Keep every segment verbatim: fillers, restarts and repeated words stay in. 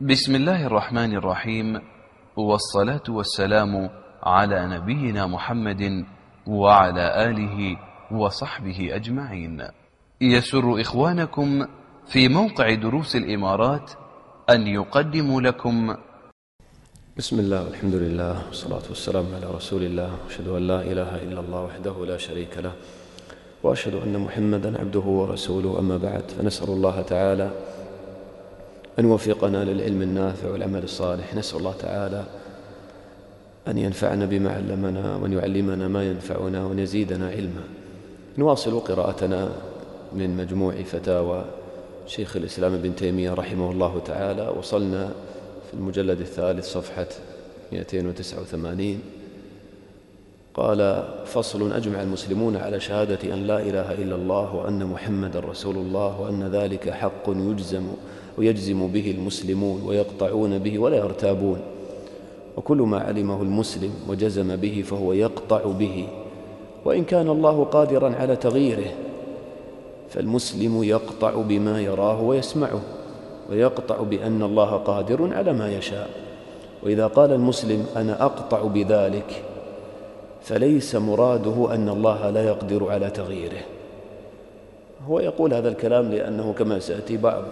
بسم الله الرحمن الرحيم، والصلاة والسلام على نبينا محمد وعلى آله وصحبه أجمعين. يسر إخوانكم في موقع دروس الإمارات أن يقدموا لكم بسم الله والحمد لله والصلاة والسلام على رسول الله، وأشهد أن لا إله إلا الله وحده لا شريك له، وأشهد أن محمدا عبده ورسوله. أما بعد، فنسأل الله تعالى أن يوفقنا للعلم النافع والعمل الصالح. نسأل الله تعالى أن ينفعنا بما علمنا وأن يعلمنا ما ينفعنا وأن يزيدنا علما. نواصل قراءتنا من مجموع فتاوى شيخ الإسلام ابن تيمية رحمه الله تعالى. وصلنا في المجلد الثالث صفحة مئتين وتسعة وثمانين. قال: فصل: أجمع المسلمون على شهادة أن لا إله إلا الله وأن محمد رسول الله، وأن ذلك حق يجزم ويجزم به المسلمون ويقطعون به ولا يرتابون، وكل ما علمه المسلم وجزم به فهو يقطع به، وإن كان الله قادرا على تغييره، فالمسلم يقطع بما يراه ويسمعه، ويقطع بأن الله قادر على ما يشاء. وإذا قال المسلم أنا أقطع بذلك، فليس مراده أن الله لا يقدر على تغييره. هو يقول هذا الكلام لأنه كما سيأتي بعض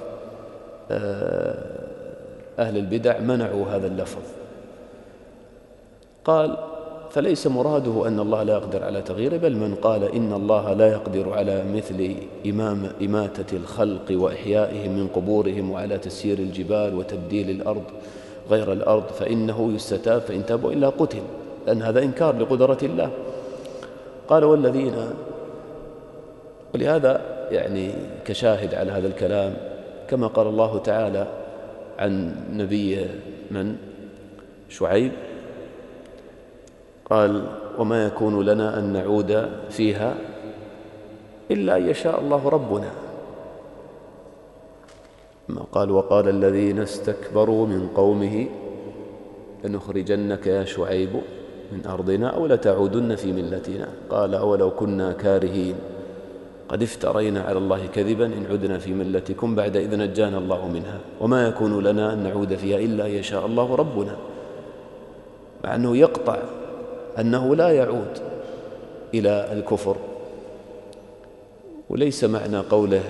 أهل البدع منعوا هذا اللفظ. قال: فليس مراده أن الله لا يقدر على تغييره، بل من قال إن الله لا يقدر على مثل إمام إماتة الخلق وإحيائهم من قبورهم، وعلى تسيير الجبال وتبديل الأرض غير الأرض، فإنه يستتاب، فإن تابوا إلا قتل، لأن هذا إنكار لقدرة الله. قال: والذين، ولهذا يعني كشاهد على هذا الكلام كما قال الله تعالى عن نبي من شعيب، قال: وما يكون لنا أن نعود فيها إلا أن يشاء الله ربنا. ما قال: وقال الذين استكبروا من قومه لنخرجنك يا شعيب من أرضنا أو لتعودن في ملتنا. قال: أولو كنا كارهين قد افترينا على الله كذبا إن عدنا في ملتكم بعد إذ نجانا الله منها، وما يكون لنا أن نعود فيها إلا أن يشاء الله ربنا، مع أنه يقطع أنه لا يعود إلى الكفر. وليس معنى قوله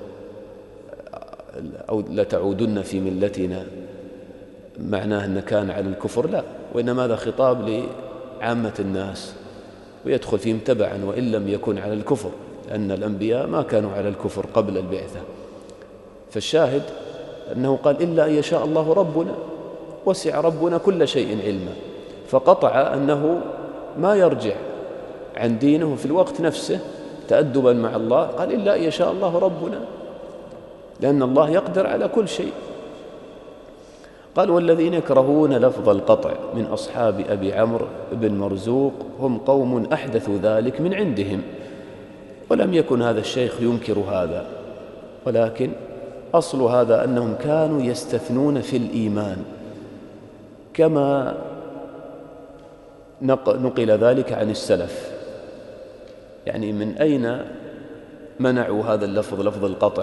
أو لتعودن في ملتنا معناه أن كان على الكفر، لا، وإنما هذا خطاب لعامة الناس ويدخل فيهم تبعا وإن لم يكن على الكفر، لأن الأنبياء ما كانوا على الكفر قبل البعثة. فالشاهد أنه قال: إلا أن يشاء الله ربنا، وسع ربنا كل شيء علما، فقطع أنه ما يرجع عن دينه في الوقت نفسه تأدبا مع الله. قال: إلا أن يشاء الله ربنا، لأن الله يقدر على كل شيء. قال: والذين يكرهون لفظ القطع من أصحاب أبي عمرو بن مرزوق هم قوم أحدثوا ذلك من عندهم، ولم يكن هذا الشيخ ينكر هذا، ولكن أصل هذا أنهم كانوا يستثنون في الإيمان، كما نقل ذلك عن السلف. يعني من أين منعوا هذا اللفظ، لفظ القطع؟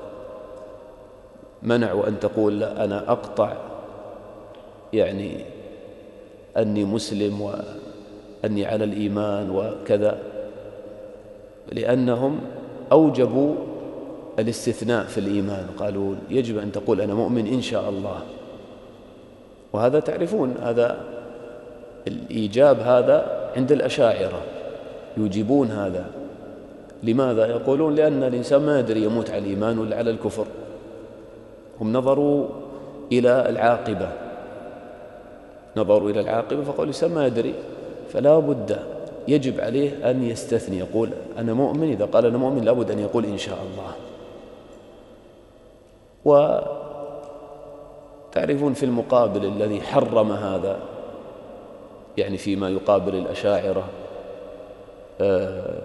منعوا أن تقول لا أنا أقطع يعني أني مسلم وأني على الإيمان وكذا، لأنهم أوجبوا الاستثناء في الإيمان. قالوا يجب أن تقول أنا مؤمن إن شاء الله، وهذا تعرفون هذا الإيجاب هذا عند الأشاعرة يوجبون هذا. لماذا؟ يقولون لأن الإنسان ما يدري يموت على الإيمان ولا على الكفر. هم نظروا إلى العاقبة، نظروا إلى العاقبة فقالوا الإنسان ما يدري، فلا بد يجب عليه أن يستثني، يقول أنا مؤمن. إذا قال أنا مؤمن لابد أن يقول إن شاء الله. وتعرفون في المقابل الذي حرم هذا، يعني فيما يقابل الأشاعرة، آه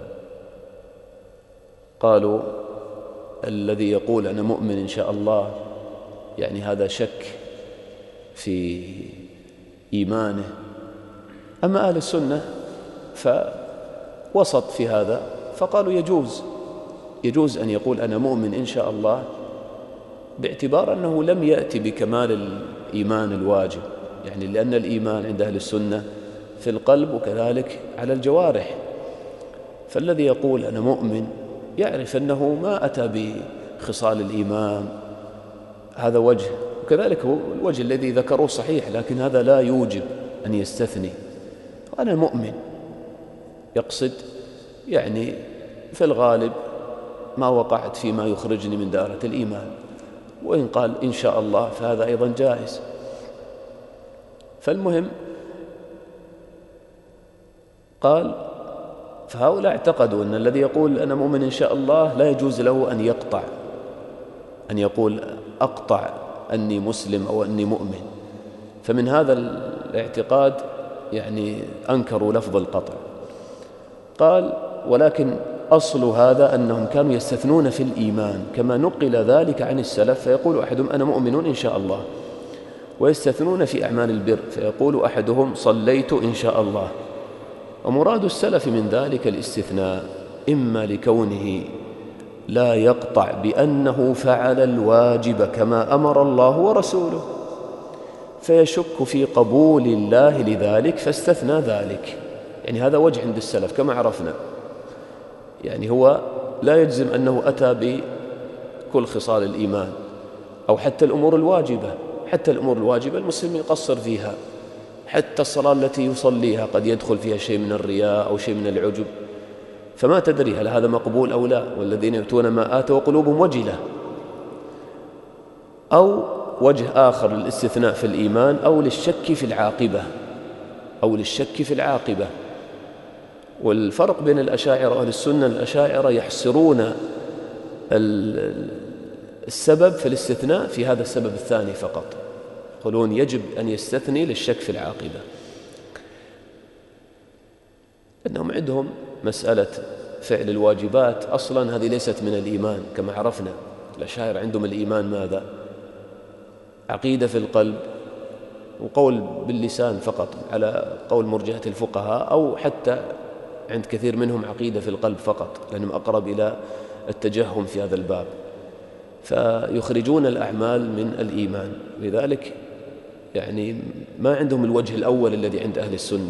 قالوا الذي يقول أنا مؤمن إن شاء الله يعني هذا شك في إيمانه. أما أهل السنة فوسط في هذا، فقالوا يجوز يجوز أن يقول أنا مؤمن إن شاء الله باعتبار أنه لم يأتي بكمال الإيمان الواجب، يعني لأن الإيمان عند أهل السنة في القلب وكذلك على الجوارح. فالذي يقول أنا مؤمن يعرف أنه ما أتى بخصال الإيمان، هذا وجه، وكذلك هو الوجه الذي ذكروه صحيح، لكن هذا لا يوجب أن يستثني. أنا مؤمن يقصد يعني في الغالب ما وقعت فيما يخرجني من دائرة الإيمان، وإن قال إن شاء الله فهذا أيضا جائز. فالمهم قال فهؤلاء اعتقدوا أن الذي يقول أنا مؤمن إن شاء الله لا يجوز له أن يقطع، أن يقول أقطع أني مسلم أو أني مؤمن. فمن هذا الاعتقاد يعني أنكروا لفظ القطع. قال ولكن أصل هذا أنهم كانوا يستثنون في الإيمان كما نقل ذلك عن السلف، فيقول أحدهم أنا مؤمن إن شاء الله، ويستثنون في أعمال البر، فيقول أحدهم صليت إن شاء الله. ومراد السلف من ذلك الاستثناء إما لكونه لا يقطع بأنه فعل الواجب كما أمر الله ورسوله فيشك في قبول الله لذلك فاستثنى ذلك، يعني هذا وجه عند السلف كما عرفنا، يعني هو لا يجزم أنه أتى بكل خصال الإيمان أو حتى الأمور الواجبة، حتى الأمور الواجبة المسلم يقصر فيها، حتى الصلاة التي يصليها قد يدخل فيها شيء من الرياء أو شيء من العجب، فما تدري هل هذا مقبول أو لا، والذين يؤتون ما آتوا وقلوبهم وجلة. أو وجه آخر للاستثناء في الإيمان أو للشك في العاقبة، أو للشك في العاقبة. والفرق بين الأشاعرة وأهل السنة، الأشاعرة يحصرون السبب في الاستثناء في هذا السبب الثاني فقط، يقولون يجب أن يستثني للشك في العاقبة، أنهم عندهم مسألة فعل الواجبات أصلا هذه ليست من الإيمان كما عرفنا. الأشاعرة عندهم الإيمان ماذا؟ عقيدة في القلب وقول باللسان فقط على قول مرجئة الفقهاء، أو حتى عند كثير منهم عقيدة في القلب فقط لأنهم أقرب إلى التجهم في هذا الباب، فيخرجون الأعمال من الإيمان، لذلك يعني ما عندهم الوجه الأول الذي عند أهل السنة.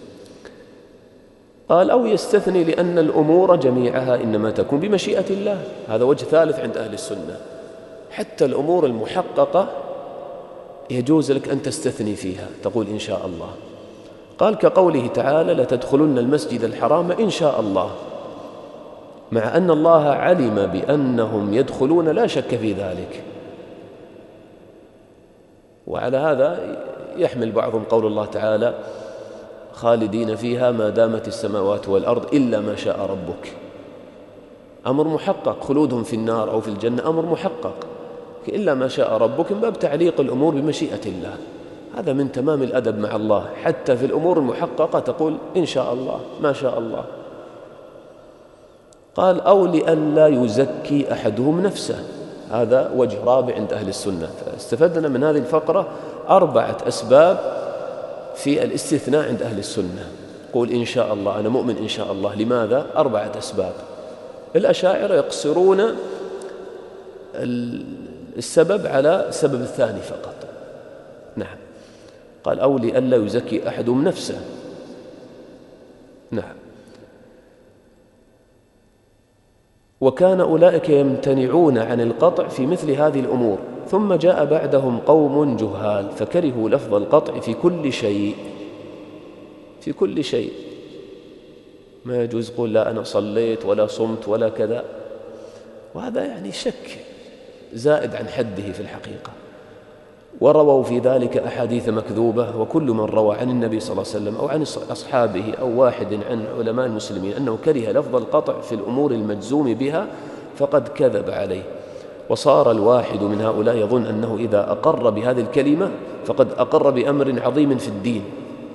قال أو يستثني لأن الأمور جميعها إنما تكون بمشيئة الله، هذا وجه ثالث عند أهل السنة، حتى الأمور المحققة يجوز لك أن تستثني فيها تقول إن شاء الله. قال كقوله تعالى لتدخلن المسجد الحرام إن شاء الله، مع أن الله علم بأنهم يدخلون لا شك في ذلك. وعلى هذا يحمل بعضهم قول الله تعالى خالدين فيها ما دامت السماوات والأرض إلا ما شاء ربك، أمر محقق، خلودهم في النار أو في الجنة أمر محقق، إلا ما شاء ربك من باب تعليق الأمور بمشيئة الله. هذا من تمام الأدب مع الله، حتى في الأمور المحققة تقول إن شاء الله ما شاء الله. قال أو لئلا يزكي أحدهم نفسه، هذا وجه رابع عند أهل السنة. فاستفدنا من هذه الفقرة أربعة أسباب في الاستثناء عند أهل السنة. قول إن شاء الله أنا مؤمن إن شاء الله، لماذا؟ أربعة أسباب. الأشاعرة يقصرون السبب على السبب الثاني فقط. نعم، قال أو لئلا يزكي أحدهم نفسه. نعم. وكان أولئك يمتنعون عن القطع في مثل هذه الأمور، ثم جاء بعدهم قوم جهال فكرهوا لفظ القطع في كل شيء، في كل شيء ما يجوز يقول لا أنا صليت ولا صمت ولا كذا، وهذا يعني شك زائد عن حده في الحقيقة. ورووا في ذلك أحاديث مكذوبة، وكل من روى عن النبي صلى الله عليه وسلم أو عن أصحابه أو واحد عن علماء المسلمين أنه كره لفظ القطع في الأمور المجزوم بها فقد كذب عليه. وصار الواحد من هؤلاء يظن أنه إذا أقر بهذه الكلمة فقد أقر بأمر عظيم في الدين،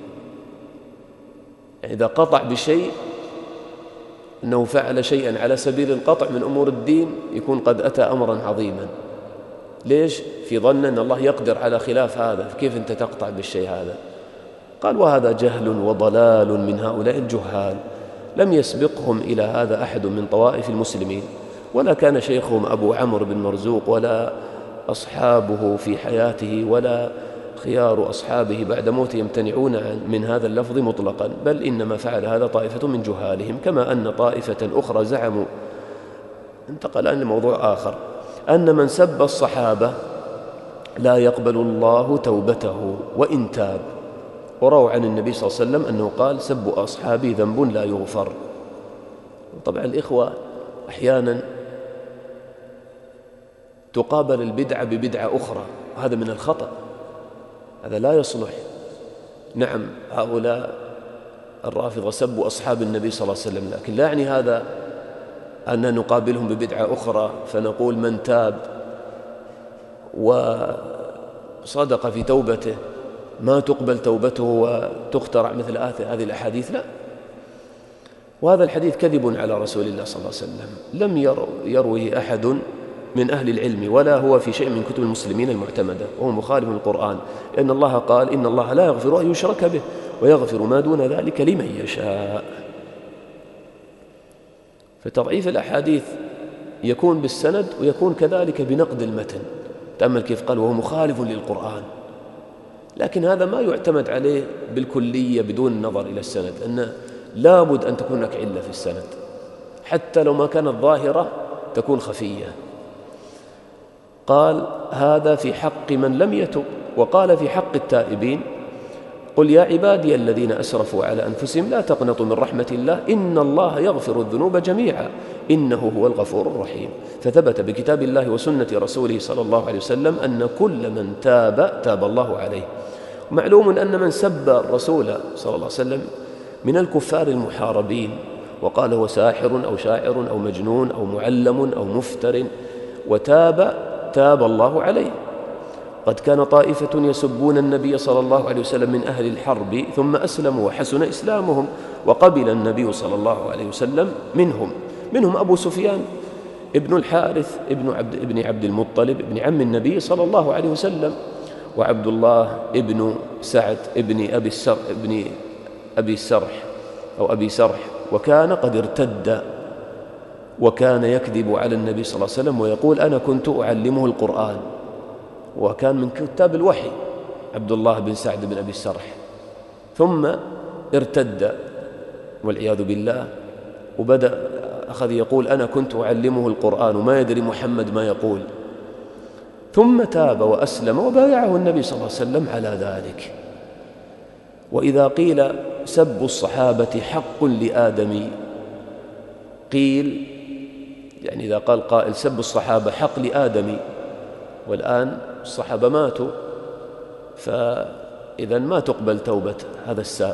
إذا قطع بشيء أنه فعل شيئا على سبيل القطع من أمور الدين يكون قد أتى أمرا عظيما. ليش؟ في ظن أن الله يقدر على خلاف هذا، كيف أنت تقطع بالشيء هذا؟ قال وهذا جهل وضلال من هؤلاء الجهال، لم يسبقهم إلى هذا أحد من طوائف المسلمين، ولا كان شيخهم أبو عمرو بن مرزوق ولا أصحابه في حياته ولا خيار أصحابه بعد موته يمتنعون من هذا اللفظ مطلقا، بل إنما فعل هذا طائفة من جهالهم، كما أن طائفة أخرى زعموا، انتقل الآن لموضوع آخر، أن من سب الصحابة لا يقبل الله توبته وإن تاب، ورووا عن النبي صلى الله عليه وسلم أنه قال: سب أصحابي ذنب لا يغفر. طبعا الإخوة أحيانا تقابل البدعة ببدعة أخرى، وهذا من الخطأ، هذا لا يصلح. نعم هؤلاء الرافضة سبوا أصحاب النبي صلى الله عليه وسلم، لكن لا يعني هذا أن نقابلهم ببدعة أخرى فنقول من تاب وصدق في توبته ما تقبل توبته وتخترع مثل هذه الأحاديث، لا. وهذا الحديث كذب على رسول الله صلى الله عليه وسلم، لم يروه أحد من أهل العلم ولا هو في شيء من كتب المسلمين المعتمدة، وهو مخالف للقرآن، لأن الله قال: إن الله لا يغفر أن يشرك به ويغفر ما دون ذلك لمن يشاء. فتضعيف الأحاديث يكون بالسند ويكون كذلك بنقد المتن. تأمل كيف قال: وهو مخالف للقرآن، لكن هذا ما يعتمد عليه بالكلية بدون النظر إلى السند، لأن لابد أن تكون لك علة في السند، حتى لو ما كانت ظاهرة تكون خفية. قال: هذا في حق من لم يتب. وقال في حق التائبين: قل يا عبادي الذين أسرفوا على أنفسهم لا تقنطوا من رحمة الله إن الله يغفر الذنوب جميعا إنه هو الغفور الرحيم. فثبت بكتاب الله وسنة رسوله صلى الله عليه وسلم أن كل من تاب تاب الله عليه. معلوم أن من سب الرسول صلى الله عليه وسلم من الكفار المحاربين وقال هو ساحر أو شاعر أو مجنون أو معلم أو مفتر وتاب تاب الله عليه. قد كان طائفة يسبون النبي صلى الله عليه وسلم من أهل الحرب ثم أسلموا وحسن إسلامهم وقبل النبي صلى الله عليه وسلم منهم منهم أبو سفيان ابن الحارث ابن عبد, ابن عبد المطلب ابن عم النبي صلى الله عليه وسلم، وعبد الله ابن سعد ابن أبي السرح, ابن أبي السرح أو أبي سرح، وكان قد ارتد وكان يكذب على النبي صلى الله عليه وسلم ويقول: أنا كنت أعلمه القرآن، وكان من كتاب الوحي عبد الله بن سعد بن أبي السرح، ثم ارتد والعياذ بالله وبدأ أخذ يقول: أنا كنت أعلمه القرآن وما يدري محمد ما يقول، ثم تاب وأسلم وبايعه النبي صلى الله عليه وسلم على ذلك. وإذا قيل سب الصحابة حق لآدمي، قيل يعني إذا قال قائل سب الصحابة حق لآدمي، والآن الصحابة ماتوا، فإذا ما تقبل توبة هذا الساب.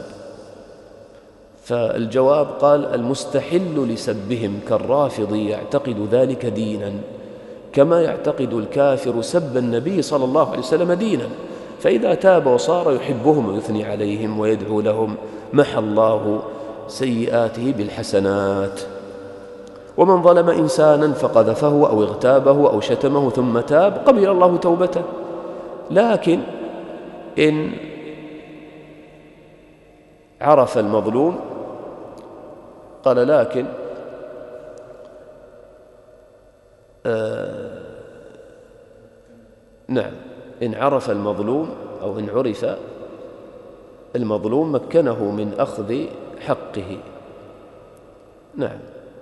فالجواب قال: المستحل لسبهم كالرافض يعتقد ذلك دينا كما يعتقد الكافر سب النبي صلى الله عليه وسلم دينا، فإذا تاب وصار يحبهم ويثني عليهم ويدعو لهم محى الله سيئاته بالحسنات. ومن ظلم إنسانا فقذفه أو اغتابه أو شتمه ثم تاب قبل الله توبته. لكن إن عرف المظلوم، قال لكن آه نعم إن عرف المظلوم أو إن عرف المظلوم مكنه من أخذ حقه. نعم،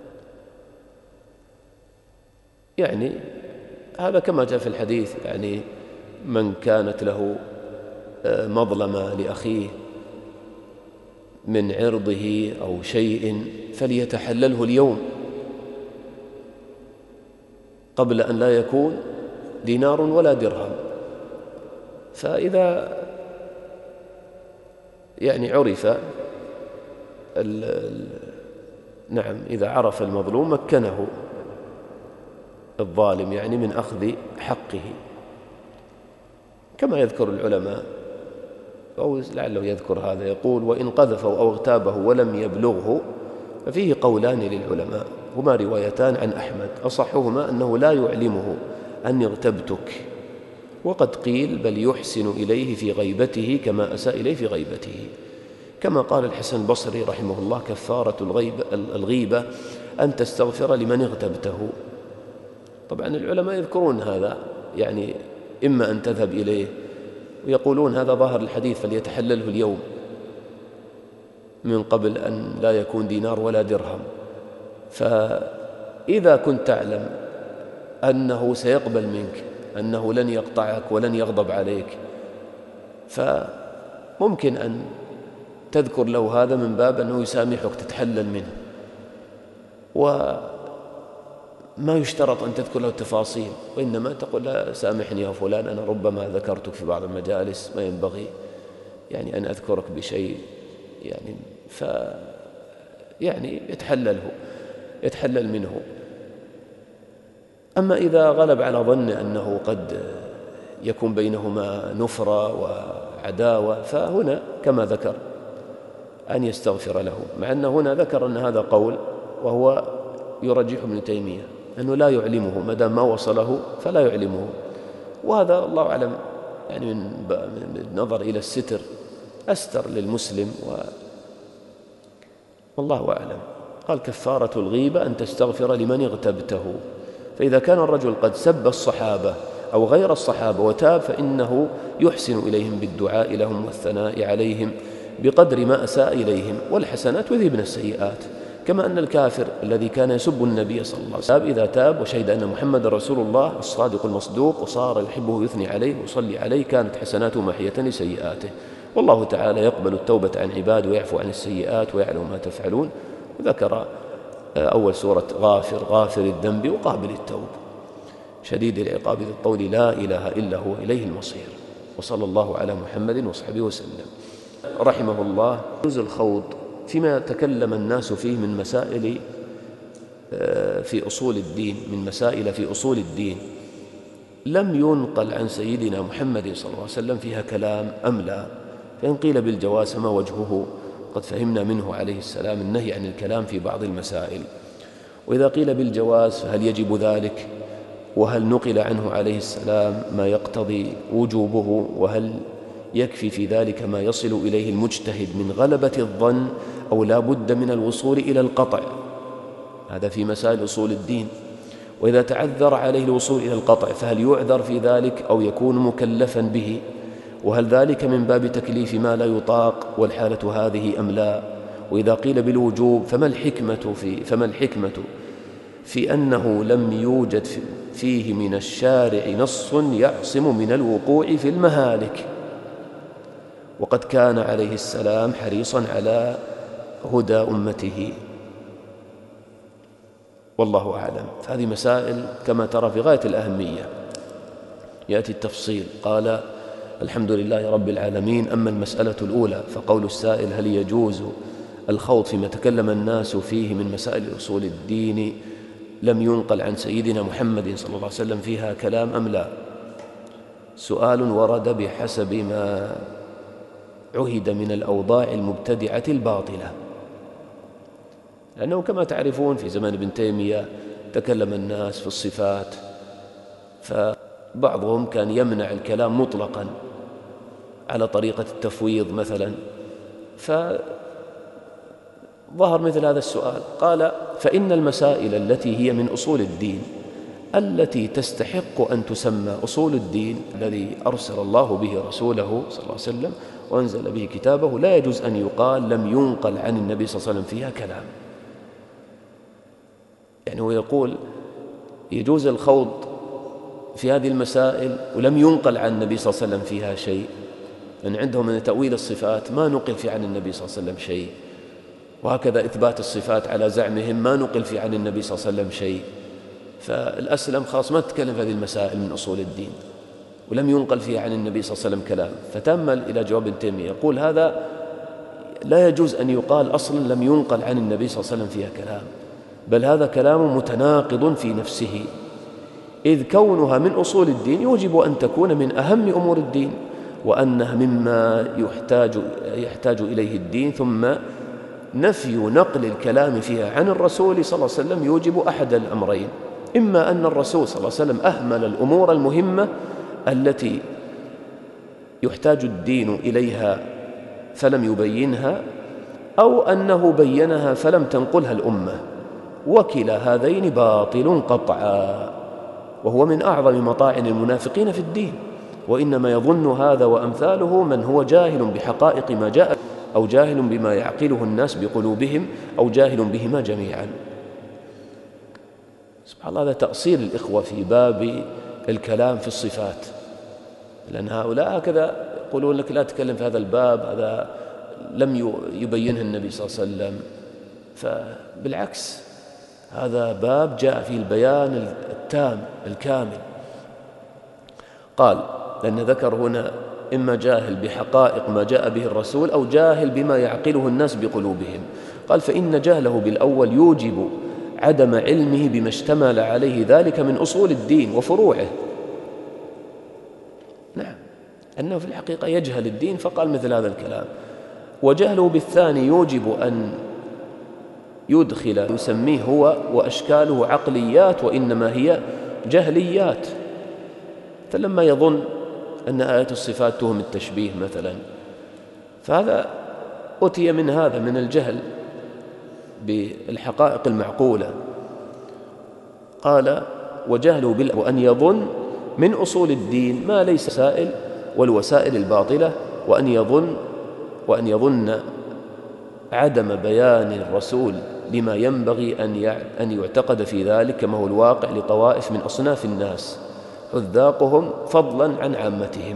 يعني هذا كما جاء في الحديث، يعني من كانت له مظلمة لأخيه من عرضه أو شيء فليتحلله اليوم قبل أن لا يكون دينار ولا درهم. فإذا يعني عرف ال ال نعم إذا عرف المظلوم مكنه الظالم يعني من أخذ حقه، كما يذكر العلماء أو لعله يذكر هذا، يقول: وإن قذفه أو اغتابه ولم يبلغه ففيه قولان للعلماء، هما روايتان عن أحمد، أصحهما أنه لا يعلمه أني اغتبتك، وقد قيل بل يحسن إليه في غيبته كما أساء إليه في غيبته، كما قال الحسن البصري رحمه الله: كفارة الغيبة, الغيبة أن تستغفر لمن اغتبته. طبعا العلماء يذكرون هذا يعني إما أن تذهب إليه، ويقولون هذا ظاهر الحديث فليتحلله اليوم من قبل أن لا يكون دينار ولا درهم. فإذا كنت تعلم أنه سيقبل منك، أنه لن يقطعك ولن يغضب عليك، فممكن أن تذكر له هذا من باب أنه يسامحك تتحلل منه، وما يشترط أن تذكر له التفاصيل، وإنما تقول لا سامحني يا فلان، أنا ربما ذكرتك في بعض المجالس ما ينبغي يعني أن أذكرك بشيء يعني ف يعني يتحلله يتحلل منه. أما إذا غلب على ظن أنه قد يكون بينهما نفرة وعداوة، فهنا كما ذكر أن يستغفر له، مع أن هنا ذكر أن هذا قول وهو يرجح ابن تيمية أنه لا يعلمه، ما دام ما وصله فلا يعلمه، وهذا الله أعلم يعني من النظر إلى الستر أستر للمسلم و... والله أعلم. قال كفارة الغيبة أن تستغفر لمن اغتبته، فإذا كان الرجل قد سب الصحابة أو غير الصحابة وتاب فإنه يحسن إليهم بالدعاء لهم والثناء عليهم بقدر ما أساء إليهم، والحسنات يذهبن السيئات، كما أن الكافر الذي كان يسب النبي صلى الله عليه وسلم إذا تاب وشهد أن محمد رسول الله الصادق المصدوق وصار يحبه يثني عليه ويصلي عليه كانت حسناته محية لسيئاته. والله تعالى يقبل التوبة عن عباده ويعفو عن السيئات ويعلم ما تفعلون. وذكر أول سورة غافر غافر الذنب وقابل التوب شديد العقاب ذي الطول لا إله إلا هو إليه المصير. وصلى الله على محمد وصحبه وسلم. رحمه الله يجوز الخوض فيما تكلم الناس فيه من مسائل في أصول الدين من مسائل في أصول الدين لم ينقل عن سيدنا محمد صلى الله عليه وسلم فيها كلام أم لا. فإن قيل بالجواز فما وجهه؟ قد فهمنا منه عليه السلام النهي عن الكلام في بعض المسائل. وإذا قيل بالجواز فهل يجب ذلك؟ وهل نقل عنه عليه السلام ما يقتضي وجوبه؟ وهل يكفي في ذلك ما يصل إليه المجتهد من غلبة الظن أو لا بد من الوصول إلى القطع؟ هذا في مسائل أصول الدين. وإذا تعذر عليه الوصول إلى القطع فهل يعذر في ذلك أو يكون مكلفا به؟ وهل ذلك من باب تكليف ما لا يطاق والحالة هذه أم لا؟ وإذا قيل بالوجوب فما الحكمة في, فما الحكمة في أنه لم يوجد فيه من الشارع نص يعصم من الوقوع في المهالك، وقد كان عليه السلام حريصا على هدى أمته؟ والله أعلم. فهذه مسائل كما ترى في غاية الأهمية، يأتي التفصيل. قال الحمد لله رب العالمين. أما المسألة الأولى فقول السائل هل يجوز الخوض فيما تكلم الناس فيه من مسائل أصول الدين لم ينقل عن سيدنا محمد صلى الله عليه وسلم فيها كلام أم لا؟ سؤال ورد بحسب ما عهد من الأوضاع المبتدعة الباطلة، لأنه كما تعرفون في زمان ابن تيمية تكلم الناس في الصفات، فبعضهم كان يمنع الكلام مطلقا على طريقة التفويض مثلا، فظهر مثل هذا السؤال. قال فإن المسائل التي هي من أصول الدين التي تستحق أن تسمى أصول الدين الذي أرسل الله به رسوله صلى الله عليه وسلم وأنزل به كتابه لا يجوز أن يقال لم ينقل عن النبي صلى الله عليه وسلم فيها كلام. يعني هو يقول يجوز الخوض في هذه المسائل ولم ينقل عن النبي صلى الله عليه وسلم فيها شيء، لأن عندهم من تأويل الصفات ما نقل في عن النبي صلى الله عليه وسلم شيء، وهكذا إثبات الصفات على زعمهم ما نقل في عن النبي صلى الله عليه وسلم شيء. فالأسلم خاص ما تتكلم في هذه المسائل من أصول الدين ولم ينقل فيها عن النبي صلى الله عليه وسلم كلام. فتأمل إلى جواب ابن تيمية يقول هذا لا يجوز أن يقال أصلا لم ينقل عن النبي صلى الله عليه وسلم فيها كلام، بل هذا كلام متناقض في نفسه، إذ كونها من أصول الدين يوجب أن تكون من أهم أمور الدين، وأنها مما يحتاج, يحتاج إليه الدين. ثم نفي نقل الكلام فيها عن الرسول صلى الله عليه وسلم يوجب أحد الأمرين: إما أن الرسول صلى الله عليه وسلم أهمل الأمور المهمة التي يحتاج الدين إليها فلم يبينها، أو أنه بينها فلم تنقلها الأمة، وكلا هذين باطل قطعا. وهو من أعظم مطاعن المنافقين في الدين. وإنما يظن هذا وأمثاله من هو جاهل بحقائق ما جاء، أو جاهل بما يعقله الناس بقلوبهم، أو جاهل بهما جميعا. سبحان الله، هذا تأصيل الإخوة في باب الكلام في الصفات، لأن هؤلاء هكذا يقولون لك لا تتكلم في هذا الباب، هذا لم يبينه النبي صلى الله عليه وسلم. فبالعكس، هذا باب جاء فيه البيان التام الكامل. قال لأن ذكر هنا إما جاهل بحقائق ما جاء به الرسول، أو جاهل بما يعقله الناس بقلوبهم. قال فإن جهله بالأول يوجب عدم علمه بما اشتمل عليه ذلك من أصول الدين وفروعه. نعم، أنه في الحقيقة يجهل الدين فقال مثل هذا الكلام. وجهله بالثاني يوجب أن يدخل يسميه هو وأشكاله عقليات، وإنما هي جهليات. فلما يظن أن آية الصفات تهم التشبيه مثلا، فهذا أتي من هذا من الجهل بالحقائق المعقولة. قال وجهله بال وأن يظن من أصول الدين ما ليس سائل والوسائل الباطلة، وأن يظن وأن يظن عدم بيان الرسول لما ينبغي أن يعتقد في ذلك، كما هو الواقع لطوائف من أصناف الناس حذاقهم فضلا عن عامتهم.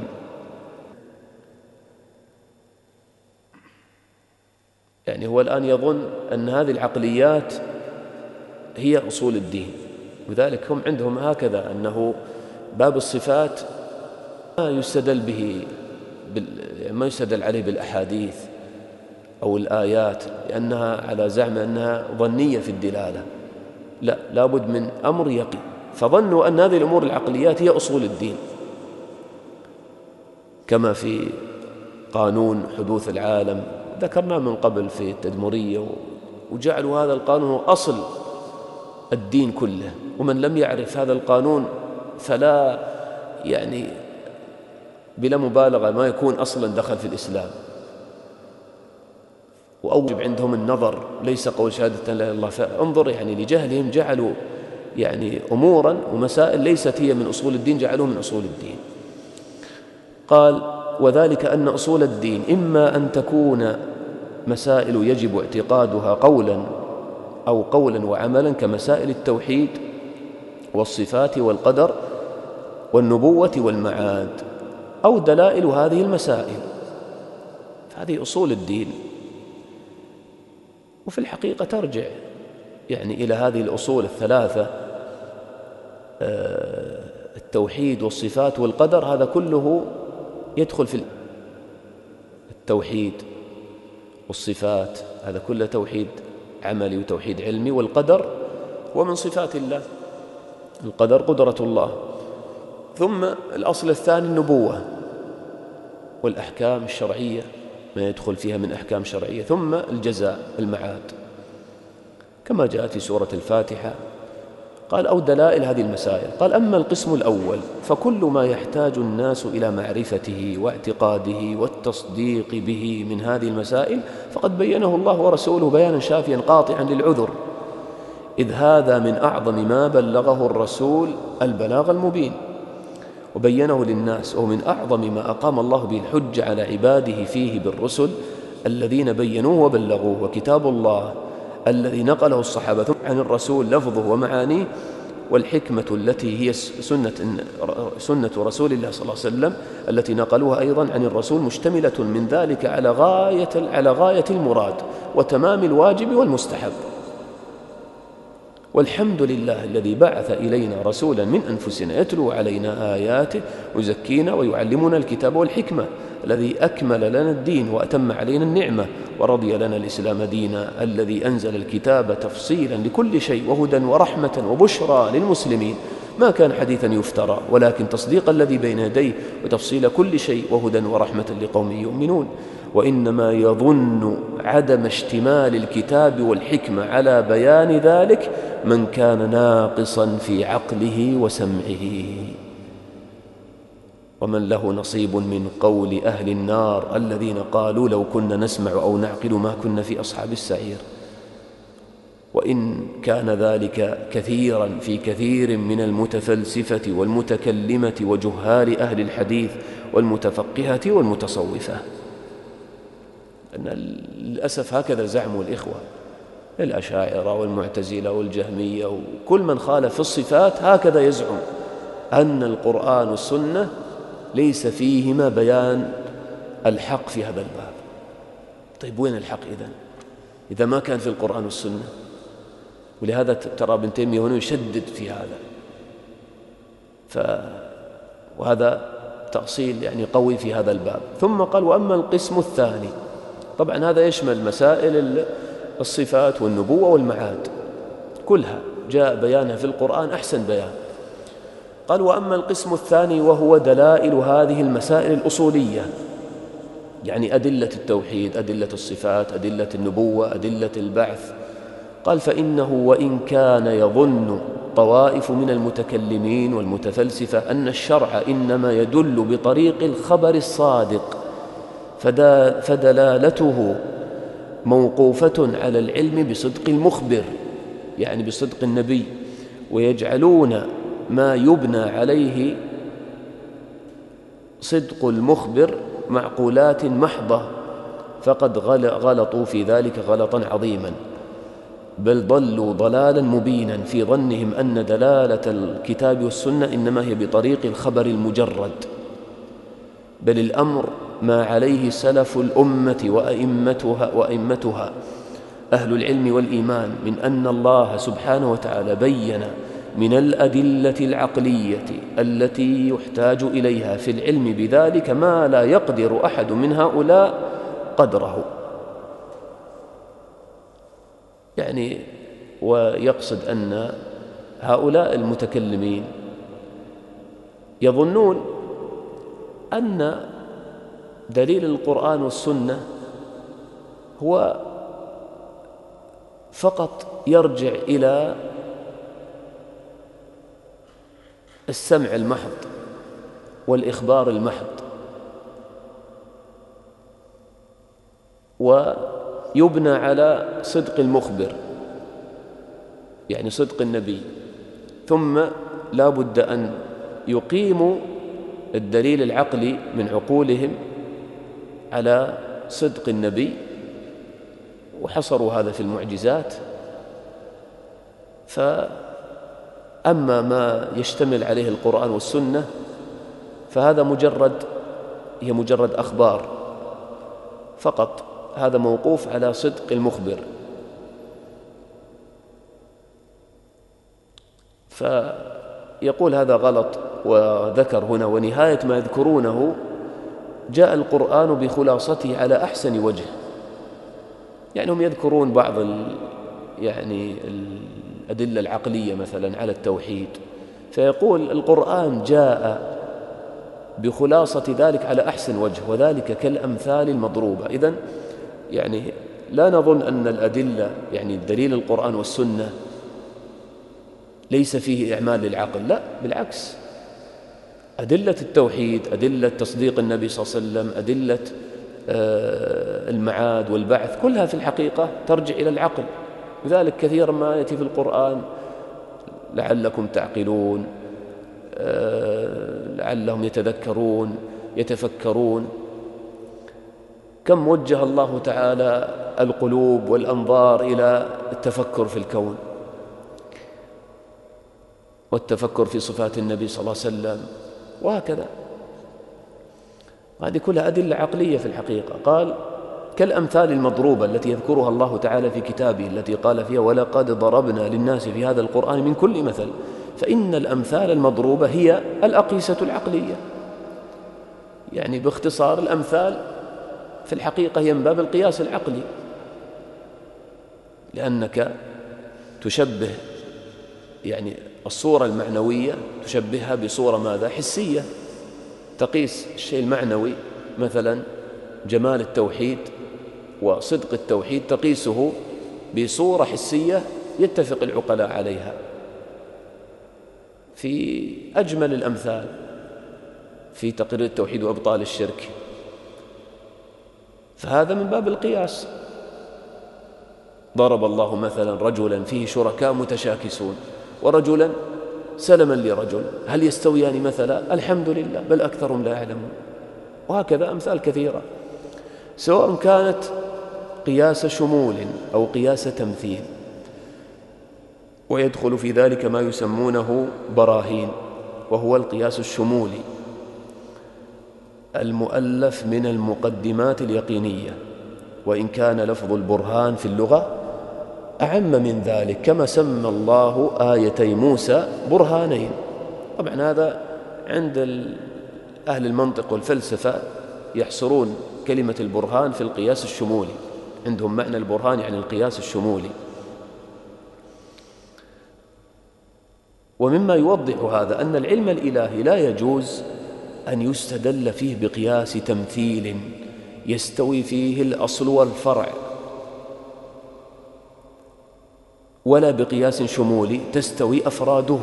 يعني هو الآن يظن أن هذه العقليات هي أصول الدين، وذلك هم عندهم هكذا، أنه باب الصفات ما يستدل به ما يستدل عليه بالأحاديث أو الآيات، لأنها على زعم أنها ظنية في الدلالة. لا، لابد من أمر يقين. فظنوا أن هذه الأمور العقليات هي أصول الدين، كما في قانون حدوث العالم ذكرنا من قبل في التدمرية، وجعلوا هذا القانون أصل الدين كله. ومن لم يعرف هذا القانون فلا يعني بلا مبالغة ما يكون أصلا دخل في الإسلام. وأوجب عندهم النظر، ليس قول شهادة لا إله إلا الله. فانظر يعني لجهلهم جعلوا يعني أمورا ومسائل ليست هي من أصول الدين جعلوه من أصول الدين. قال وذلك أن أصول الدين إما أن تكون مسائل يجب اعتقادها قولا أو قولا وعملا، كمسائل التوحيد والصفات والقدر والنبوة والمعاد، أو دلائل هذه المسائل. هذه أصول الدين، وفي الحقيقة ترجع يعني إلى هذه الأصول الثلاثة، التوحيد والصفات والقدر. هذا كله يدخل في التوحيد والصفات، هذا كله توحيد عملي وتوحيد علمي. والقدر ومن صفات الله، القدر قدرة الله. ثم الأصل الثاني النبوة والأحكام الشرعية، ما يدخل فيها من أحكام شرعية. ثم الجزاء المعاد، كما جاء في سورة الفاتحة. قال أو دلائل هذه المسائل. قال أما القسم الأول فكل ما يحتاج الناس إلى معرفته واعتقاده والتصديق به من هذه المسائل فقد بينه الله ورسوله بيانا شافيا قاطعا للعذر، إذ هذا من أعظم ما بلغه الرسول البلاغ المبين وبينه للناس، وهو من أعظم ما أقام الله به الحج على عباده فيه بالرسل الذين بينوه وبلغوه. وكتاب الله الذي نقله الصحابة عن الرسول لفظه ومعانيه، والحكمة التي هي سنة, سنة رسول الله صلى الله عليه وسلم التي نقلوها أيضا عن الرسول، مشتملة من ذلك على غاية, على غاية المراد وتمام الواجب والمستحب. والحمد لله الذي بعث إلينا رسولا من أنفسنا يتلو علينا آياته ويزكينا ويعلمنا الكتاب والحكمة، الذي أكمل لنا الدين وأتم علينا النعمة ورضي لنا الإسلام دينا، الذي أنزل الكتاب تفصيلا لكل شيء وهدى ورحمة وبشرى للمسلمين، ما كان حديثا يفترى ولكن تصديق الذي بين يديه وتفصيل كل شيء وهدى ورحمة لقوم يؤمنون. وإنما يظن عدم اشتمال الكتاب والحكمة على بيان ذلك من كان ناقصا في عقله وسمعه، ومن له نصيب من قول أهل النار الذين قالوا لو كنا نسمع أو نعقل ما كنا في أصحاب السعير. وإن كان ذلك كثيرا في كثير من المتفلسفة والمتكلمة وجهال أهل الحديث والمتفقهة والمتصوفة. أن للأسف هكذا زعموا الإخوة الأشاعرة والمعتزلة والجهمية وكل من خالف في الصفات، هكذا يزعم أن القرآن والسنة ليس فيهما بيان الحق في هذا الباب. طيب وين الحق إذن إذا ما كان في القرآن والسنة؟ ولهذا ترى ابن تيمية هنا يشدد في هذا، ف وهذا تأصيل يعني قوي في هذا الباب. ثم قال: وأما القسم الثاني، طبعا هذا يشمل مسائل الصفات والنبوة والمعاد كلها جاء بيانها في القرآن أحسن بيان. قال: وأما القسم الثاني وهو دلائل هذه المسائل الأصولية، يعني أدلة التوحيد، أدلة الصفات، أدلة النبوة، أدلة البعث. قال: فإنه وإن كان يظن طوائف من المتكلمين والمتفلسفة أن الشرع إنما يدل بطريق الخبر الصادق فدلالته موقوفة على العلم بصدق المخبر، يعني بصدق النبي، ويجعلون ما يبنى عليه صدق المخبر معقولات محضة، فقد غلطوا في ذلك غلطا عظيما، بل ضلوا ضلالا مبينا في ظنهم أن دلالة الكتاب والسنة إنما هي بطريق الخبر المجرد، بل الأمر ما عليه سلف الأمة وأئمتها, وأئمتها أهل العلم والإيمان، من أن الله سبحانه وتعالى بين من الأدلة العقلية التي يحتاج إليها في العلم بذلك ما لا يقدر أحد من هؤلاء قدره. يعني ويقصد أن هؤلاء المتكلمين يظنون أن دليل القرآن والسنة هو فقط يرجع إلى السمع المحض والإخبار المحض، ويبنى على صدق المخبر، يعني صدق النبي، ثم لا بد أن يقيموا الدليل العقلي من عقولهم على صدق النبي، وحصروا هذا في المعجزات. فأما ما يشتمل عليه القرآن والسنة فهذا مجرد هي مجرد أخبار فقط، هذا موقوف على صدق المخبر. فيقول هذا غلط، وذكر هنا: ونهاية ما يذكرونه جاء القرآن بخلاصته على أحسن وجه. يعني هم يذكرون بعض ال يعني الأدلة العقلية مثلا على التوحيد، فيقول القرآن جاء بخلاصة ذلك على أحسن وجه، وذلك كالأمثال المضروبة. إذن يعني لا نظن أن الأدلة يعني الدليل القرآن والسنة ليس فيه إعمال للعقل، لا بالعكس، أدلة التوحيد، أدلة تصديق النبي صلى الله عليه وسلم، أدلة المعاد والبعث، كلها في الحقيقة ترجع إلى العقل. لذلك كثيرا ما يأتي في القرآن: لعلكم تعقلون، لعلهم يتذكرون يتفكرون. كم وجه الله تعالى القلوب والأنظار إلى التفكر في الكون والتفكر في صفات النبي صلى الله عليه وسلم، وهكذا. هذه كلها أدلة عقلية في الحقيقة. قال: كالأمثال المضروبة التي يذكرها الله تعالى في كتابه، التي قال فيها: ولقد ضربنا للناس في هذا القرآن من كل مثل. فإن الأمثال المضروبة هي الأقيسة العقلية، يعني باختصار الأمثال في الحقيقة هي من باب القياس العقلي، لأنك تشبه يعني الصورة المعنوية تشبهها بصورة ماذا؟ حسية. تقيس الشيء المعنوي مثلا جمال التوحيد وصدق التوحيد، تقيسه بصورة حسية يتفق العقلاء عليها في أجمل الأمثال في تقرير التوحيد وإبطال الشرك، فهذا من باب القياس. ضرب الله مثلا رجلا فيه شركاء متشاكسون ورجلا سلما لرجل، هل يستويان مثلا؟ الحمد لله، بل أكثرهم لا يعلمون. وهكذا أمثال كثيرة، سواء كانت قياس شمول أو قياس تمثيل. ويدخل في ذلك ما يسمونه براهين، وهو القياس الشمولي المؤلف من المقدمات اليقينية، وإن كان لفظ البرهان في اللغة أعم من ذلك، كما سمى الله آيتي موسى برهانين. طبعا هذا عند أهل المنطق والفلسفة يحصرون كلمة البرهان في القياس الشمولي، عندهم معنى البرهان يعني القياس الشمولي. ومما يوضح هذا أن العلم الإلهي لا يجوز أن يستدل فيه بقياس تمثيل يستوي فيه الأصل والفرع، ولا بقياس شمولي تستوي أفراده.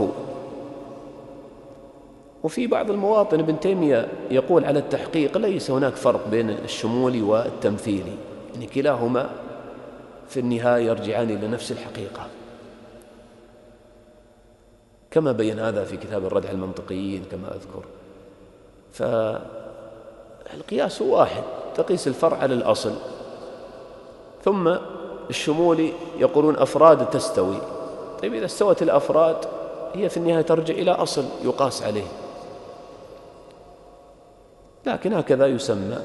وفي بعض المواطن ابن تيمية يقول على التحقيق ليس هناك فرق بين الشمولي والتمثيلي، يعني كلاهما في النهاية يرجعان إلى نفس الحقيقة، كما بين هذا في كتاب الرد على المنطقيين كما أذكر. فالقياس واحد، تقيس الفرع على الأصل. ثم الشمولي يقولون أفراد تستوي. طيب إذا استوت الأفراد هي في النهاية ترجع إلى أصل يقاس عليه، لكن هكذا يسمى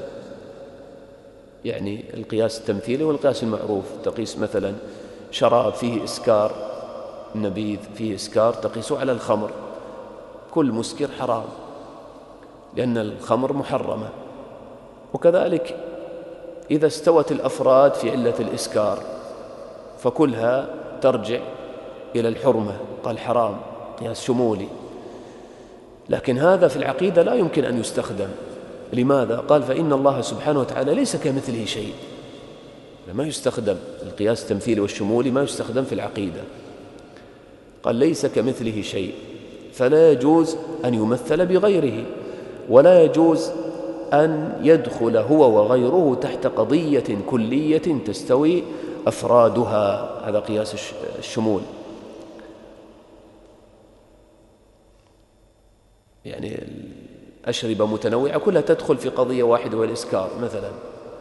يعني القياس التمثيلي والقياس المعروف. تقيس مثلا شراب فيه إسكار، نبيذ فيه إسكار، تقيسه على الخمر، كل مسكر حرام لأن الخمر محرمة. وكذلك إذا استوت الأفراد في علة الإسكار فكلها ترجع إلى الحرمة، قال حرام، قياس شمولي. لكن هذا في العقيدة لا يمكن أن يستخدم. لماذا؟ قال فإن الله سبحانه وتعالى ليس كمثله شيء، ما يستخدم القياس التمثيلي والشمولي، ما يستخدم في العقيدة. قال ليس كمثله شيء، فلا يجوز أن يمثل بغيره، ولا يجوز أن يدخل هو وغيره تحت قضية كلية تستوي أفرادها. هذا قياس الشمول. يعني الأشربة متنوعة كلها تدخل في قضية واحدة والإسكار مثلا.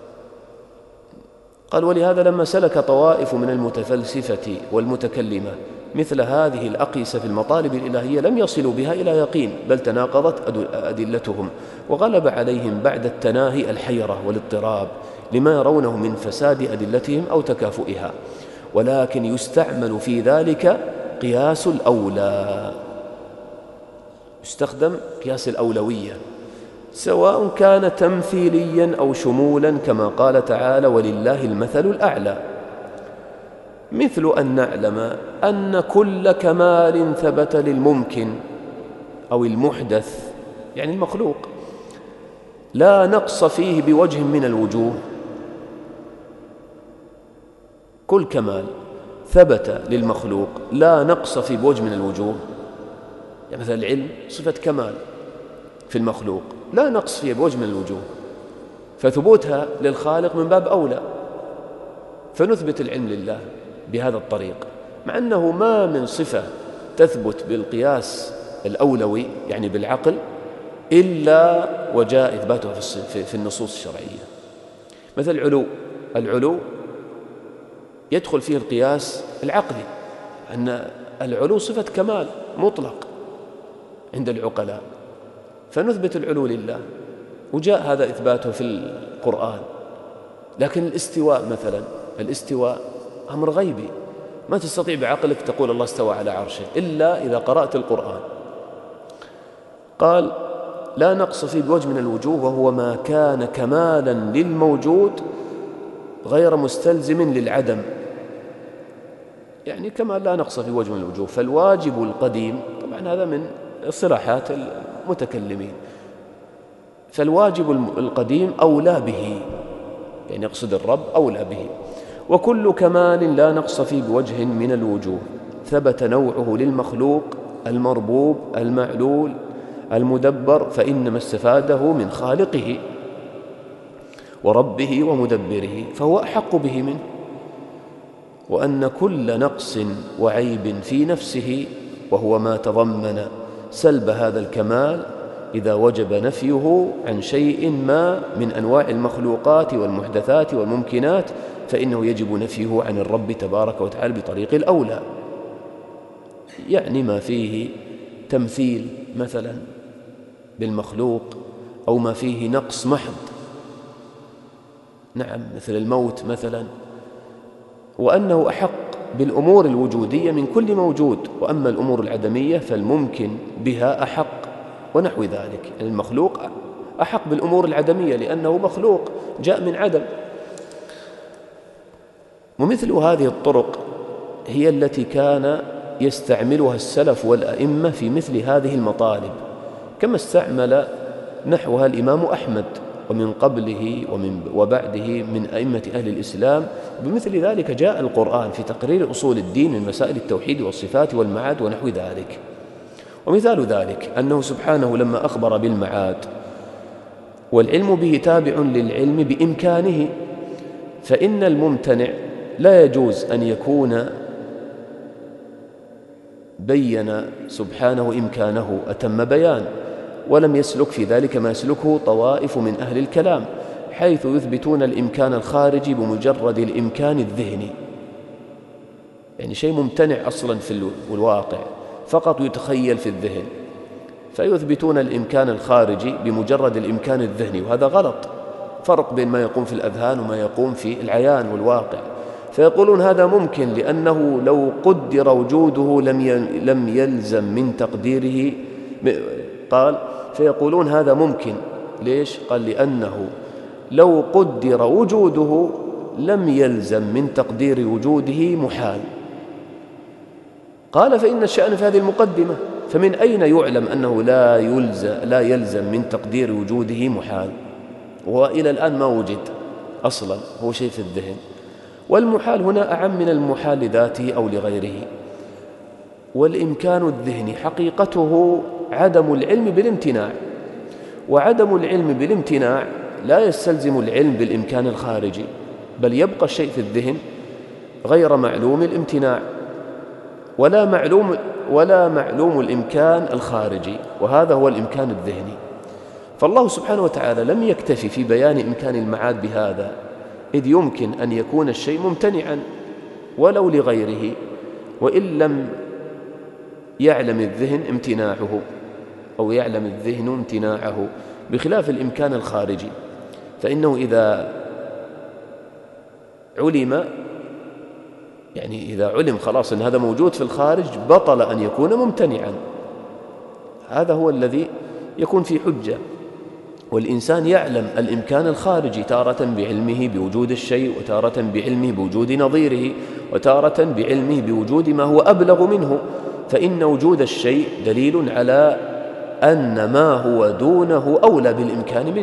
قال ولهذا لما سلك طوائف من المتفلسفة والمتكلمة مثل هذه الأقيسة في المطالب الإلهية لم يصلوا بها إلى يقين، بل تناقضت أدلتهم، وغلب عليهم بعد التناهي الحيرة والاضطراب لما يرونه من فساد أدلتهم أو تكافؤها. ولكن يستعمل في ذلك قياس الأولى، يستخدم قياس الأولوية، سواء كان تمثيليا أو شمولا، كما قال تعالى ولله المثل الأعلى. مثل أن نعلم أن كل كمال ثبت للممكن أو المحدث يعني المخلوق لا نقص فيه بوجه من الوجوه. كل كمال ثبت للمخلوق لا نقص فيه بوجه من الوجوه، يعني مثلا العلم صفة كمال في المخلوق لا نقص فيه بوجه من الوجوه، فثبوتها للخالق من باب أولى، فنثبت العلم لله بهذا الطريق، مع أنه ما من صفة تثبت بالقياس الأولوي يعني بالعقل إلا وجاء إثباتها في النصوص الشرعية. مثل العلو، العلو يدخل فيه القياس العقلي، أن العلو صفة كمال مطلق عند العقلاء، فنثبت العلو لله وجاء هذا إثباته في القرآن. لكن الاستواء مثلا، الاستواء أمر غيبي، ما تستطيع بعقلك تقول الله استوى على عرشه إلا إذا قرأت القرآن. قال لا نقص فيه بوجه من الوجوه، وهو ما كان كمالا للموجود غير مستلزم للعدم، يعني كمال لا نقص في وجه من الوجوه. فالواجب القديم، طبعا هذا من اصطلاحات المتكلمين، فالواجب القديم أولى به، يعني يقصد الرب أولى به. وكل كمال لا نقص فيه بوجه من الوجوه ثبت نوعه للمخلوق المربوب المعلول المدبر، فإنما استفاده من خالقه وربه ومدبره، فهو أحق به منه. وأن كل نقص وعيب في نفسه وهو ما تضمن سلب هذا الكمال إذا وجب نفيه عن شيء ما من أنواع المخلوقات والمحدثات والممكنات فإنه يجب نفيه عن الرب تبارك وتعالى بطريق الأولى، يعني ما فيه تمثيل مثلا بالمخلوق أو ما فيه نقص محض، نعم مثل الموت مثلا، وأنه أحق بالأمور الوجودية من كل موجود، وأما الأمور العدمية فالممكن بها أحق ونحو ذلك. يعني المخلوق أحق بالأمور العدمية لأنه مخلوق جاء من عدم. ومثل هذه الطرق هي التي كان يستعملها السلف والأئمة في مثل هذه المطالب، كما استعمل نحوها الإمام أحمد ومن قبله ومن وبعده من أئمة أهل الإسلام. بمثل ذلك جاء القرآن في تقرير أصول الدين من مسائل التوحيد والصفات والمعاد ونحو ذلك. ومثال ذلك أنه سبحانه لما أخبر بالمعاد والعلم به تابع للعلم بإمكانه، فإن الممتنع لا يجوز أن يكون بين سبحانه إمكانه أتم بيان، ولم يسلك في ذلك ما يسلكه طوائف من أهل الكلام، حيث يثبتون الإمكان الخارجي بمجرد الإمكان الذهني، يعني شيء ممتنع أصلا في الواقع فقط يتخيل في الذهن، فيثبتون الإمكان الخارجي بمجرد الإمكان الذهني، وهذا غلط. فرق بين ما يقوم في الأذهان وما يقوم في العيان والواقع. فيقولون هذا ممكن لأنه لو قدر وجوده لم يلزم من تقديره، قال فيقولون هذا ممكن. ليش؟ قال لأنه لو قدر وجوده لم يلزم من تقدير وجوده محال. قال فإن الشأن في هذه المقدمة، فمن أين يعلم أنه لا يلزم, لا يلزم من تقدير وجوده محال؟ وإلى الآن ما وجد أصلا، هو شيء في الذهن. والمحال هنا أعم من المحال لذاته أو لغيره. والإمكان الذهني حقيقته عدم العلم بالامتناع، وعدم العلم بالامتناع لا يستلزم العلم بالإمكان الخارجي، بل يبقى الشيء في الذهن غير معلوم الامتناع ولا معلوم ولا معلوم الإمكان الخارجي، وهذا هو الإمكان الذهني. فالله سبحانه وتعالى لم يكتفي في بيان إمكان المعاد بهذا، إذ يمكن أن يكون الشيء ممتنعا ولو لغيره، وإن لم يعلم الذهن امتناعه أو يعلم الذهن امتناعه، بخلاف الإمكان الخارجي، فإنه إذا علم يعني إذا علم خلاص أن هذا موجود في الخارج بطل أن يكون ممتنعا. هذا هو الذي يكون في حجة. والإنسان يعلم الإمكان الخارجي تارة بعلمه بوجود الشيء، وتارة بعلمه بوجود نظيره، وتارة بعلمه بوجود ما هو أبلغ منه، فإن وجود الشيء دليل على أن ما هو دونه أولى بالإمكان منه.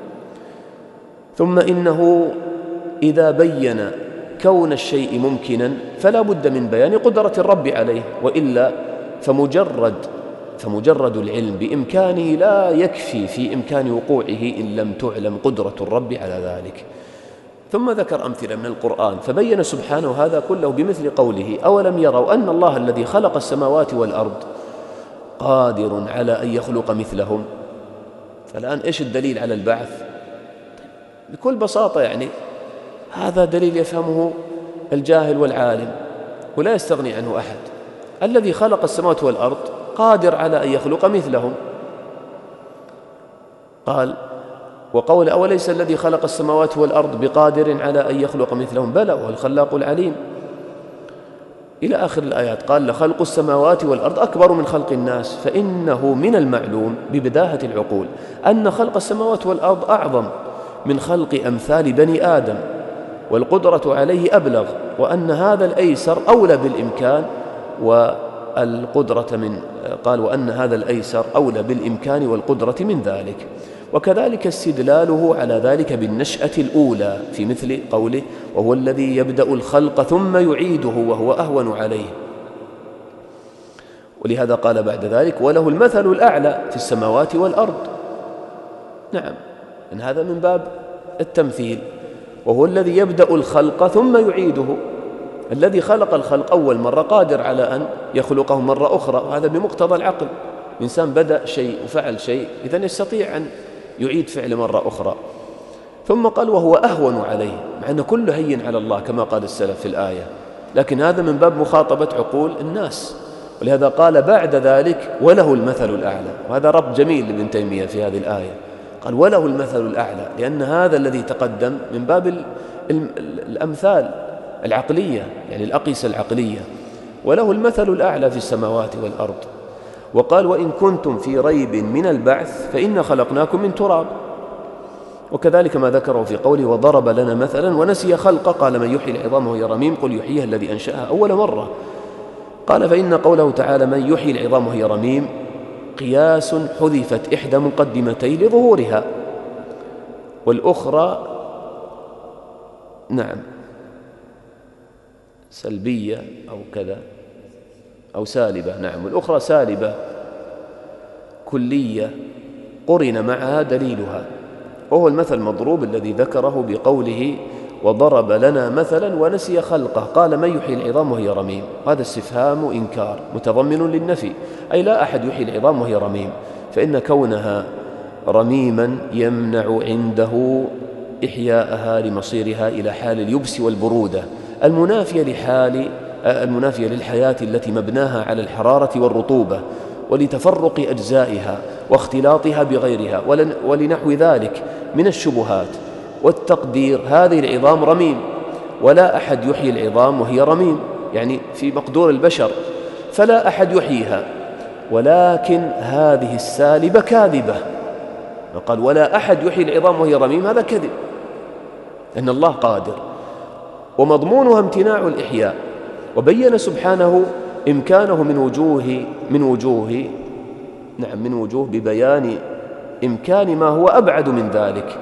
ثم إنه إذا بين كون الشيء ممكنا فلا بد من بيان قدرة الرب عليه، وإلا فمجرد فمجرد العلم بإمكانه لا يكفي في إمكان وقوعه إن لم تعلم قدرة الرب على ذلك. ثم ذكر أمثلة من القرآن فبين سبحانه هذا كله بمثل قوله: أولم يروا أن الله الذي خلق السماوات والأرض قادر على أن يخلق مثلهم. فالآن إيش الدليل على البعث؟ بكل بساطة يعني هذا دليل يفهمه الجاهل والعالم ولا يستغني عنه أحد. الذي خلق السماوات والأرض قادر على أن يخلق مثلهم. قال وقول أوليس الذي خلق السماوات والأرض بقادر على أن يخلق مثلهم، بلى وهو الخلاق العليم، إلى آخر الآيات. قال لخلق السماوات والأرض أكبر من خلق الناس، فإنه من المعلوم ببداهة العقول أن خلق السماوات والأرض أعظم من خلق أمثال بني آدم، والقدرة عليه أبلغ، وأن هذا الأيسر أولى بالإمكان والقدرة من قال وأن هذا الأيسر أولى بالإمكان والقدرة من ذلك. وكذلك استدلاله على ذلك بالنشأة الأولى في مثل قوله: وهو الذي يبدأ الخلق ثم يعيده وهو أهون عليه. ولهذا قال بعد ذلك: وله المثل الأعلى في السماوات والأرض. نعم، إن هذا من باب التمثيل. وهو الذي يبدأ الخلق ثم يعيده، الذي خلق الخلق أول مرة قادر على أن يخلقه مرة أخرى، وهذا بمقتضى العقل. الإنسان بدأ شيء وفعل شيء، إذن يستطيع أن يعيد فعل مرة أخرى. ثم قال وهو أهون عليه، مع أن كله هين على الله كما قال السلف في الآية، لكن هذا من باب مخاطبة عقول الناس، ولهذا قال بعد ذلك وله المثل الأعلى. وهذا ربط جميل لابن تيمية في هذه الآية، قال وله المثل الأعلى، لأن هذا الذي تقدم من باب الأمثال العقلية، يعني الأقيسة العقلية، وله المثل الأعلى في السماوات والأرض. وقال وإن كنتم في ريب من البعث فإنا خلقناكم من تراب. وكذلك ما ذكره في قوله وضرب لنا مثلا ونسي خلقه، قال من يحيي العظام وهي رميم قل يحييها الذي أنشأها أول مرة. قال فإن قوله تعالى من يحيي العظام وهي رميم قياس حذفت إحدى مقدمتي لظهورها، والأخرى نعم سلبية أو كذا أو سالبة، نعم والأخرى سالبة كلية قرن معها دليلها، وهو المثل المضروب الذي ذكره بقوله وضرب لنا مثلا ونسي خلقه، قال من يحيي العظام وهي رميم. هذا استفهام إنكار متضمن للنفي، أي لا أحد يحيي العظام وهي رميم، فإن كونها رميما يمنع عنده إحياءها لمصيرها إلى حال اليبس والبرودة المنافية لحال المنافية للحياة التي مبناها على الحرارة والرطوبة، ولتفرق أجزائها واختلاطها بغيرها ولنحو ذلك من الشبهات. والتقدير هذه العظام رميم، ولا أحد يحيي العظام وهي رميم، يعني في مقدور البشر فلا أحد يحييها، ولكن هذه السالبة كاذبة. وقال ولا أحد يحيي العظام وهي رميم، هذا كذب، أن الله قادر، ومضمونها امتناع الإحياء. وبين سبحانه إمكانه من وجوه من وجوه نعم من وجوه ببيان إمكان ما هو أبعد من ذلك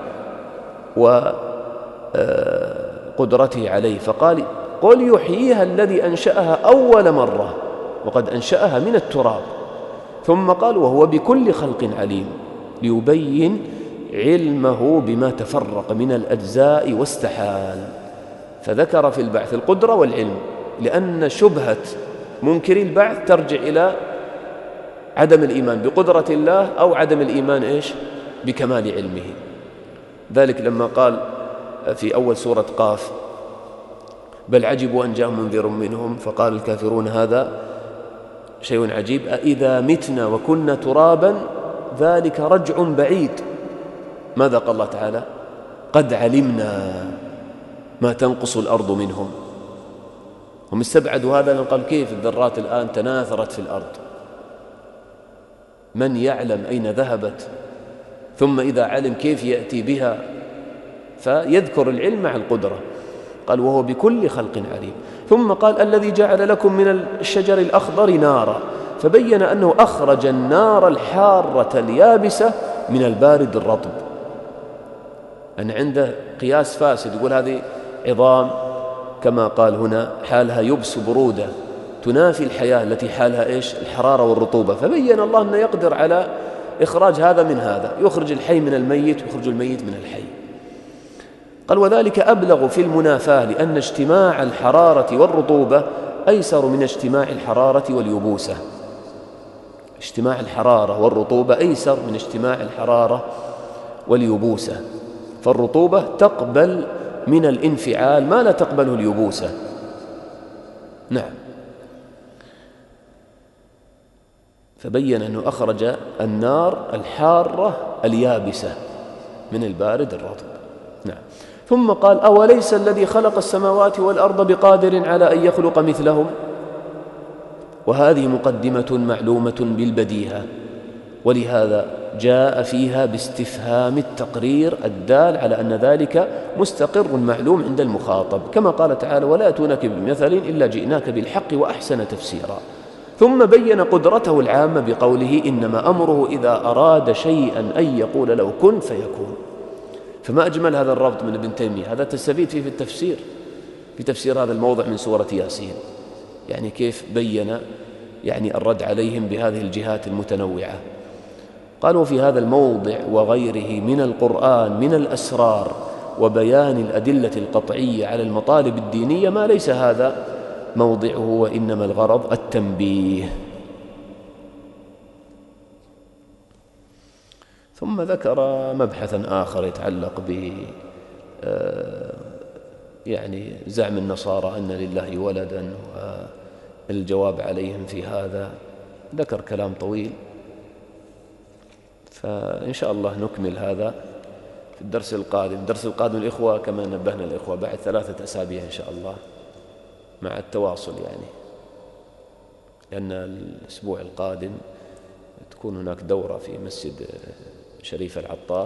وقدرته عليه، فقال قل يحييها الذي أنشأها أول مرة وقد أنشأها من التراب. ثم قال وهو بكل خلق عليم، ليبين علمه بما تفرق من الأجزاء واستحال، فذكر في البعث القدرة والعلم، لأن شبهة منكري البعث ترجع إلى عدم الإيمان بقدرة الله أو عدم الإيمان إيش بكمال علمه. ذلك لما قال في أول سورة قاف بل عجبوا أن جاءهم منذر منهم فقال الكافرون هذا شيء عجيب أإذا متنا وكنا ترابا ذلك رجع بعيد. ماذا قال الله تعالى؟ قد علمنا ما تنقص الأرض منهم. هم استبعدوا هذا، قال كيف الذرات الآن تناثرت في الأرض، من يعلم أين ذهبت، ثم إذا علم كيف يأتي بها، فيذكر العلم مع القدرة. قال وهو بكل خلق عليم. ثم قال الذي جعل لكم من الشجر الأخضر نارا، فبين أنه أخرج النار الحارة اليابسة من البارد الرطب، أن عنده قياس فاسد، يقول هذه عظام كما قال هنا حالها يبس برودة تنافي الحياة التي حالها إيش الحرارة والرطوبة، فبين الله أنه يقدر على إخراج هذا من هذا، يخرج الحي من الميت ويخرج الميت من الحي. قال وذلك أبلغ في المنافاة، لأن اجتماع الحرارة والرطوبة أيسر من اجتماع الحرارة واليبوسة. اجتماع الحرارة والرطوبة أيسر من اجتماع الحرارة واليبوسة، فالرطوبة تقبل من الانفعال ما لا تقبله اليبوسة. نعم. فبين أنه أخرج النار الحارة اليابسة من البارد الرطب. نعم. ثم قال أوليس الذي خلق السماوات والأرض بقادر على أن يخلق مثلهم. وهذه مقدمة معلومة بالبديهة، ولهذا جاء فيها باستفهام التقرير الدال على أن ذلك مستقر معلوم عند المخاطب، كما قال تعالى ولا يأتونك بمثل إلا جئناك بالحق وأحسن تفسيرا. ثم بين قدرته العامة بقوله إنما أمره إذا أراد شيئا أن يقول له كن فيكون. فما أجمل هذا الربط من ابن تيمية، هذا تستفيد فيه في التفسير، في تفسير هذا الموضع من سورة ياسين، يعني كيف بين يعني الرد عليهم بهذه الجهات المتنوعة. قالوا في هذا الموضع وغيره من القرآن من الأسرار وبيان الأدلة القطعية على المطالب الدينية ما ليس هذا موضعه، وإنما الغرض التنبيه. ثم ذكر مبحثا آخر يتعلق ب يعني زعم النصارى أن لله ولدا والجواب عليهم في هذا. ذكر كلام طويل، فإن شاء الله نكمل هذا في الدرس القادم. الدرس القادم الإخوة كما نبهنا الإخوة بعد ثلاثة أسابيع إن شاء الله، مع التواصل يعني، لأن الأسبوع القادم تكون هناك دورة في مسجد شريف العطار،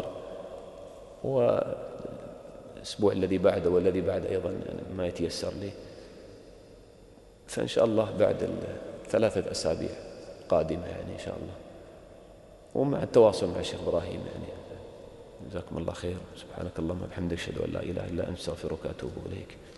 والأسبوع الذي بعده والذي بعده أيضا ما يتيسر لي، فإن شاء الله بعد ثلاثة أسابيع قادمة يعني إن شاء الله، ومع التواصل مع الشيخ إبراهيم يعني. جزاكم الله خير. سبحانك اللهم وبحمدك، أشهد أن لا إله إلا أنت، أستغفرك وأتوب إليك.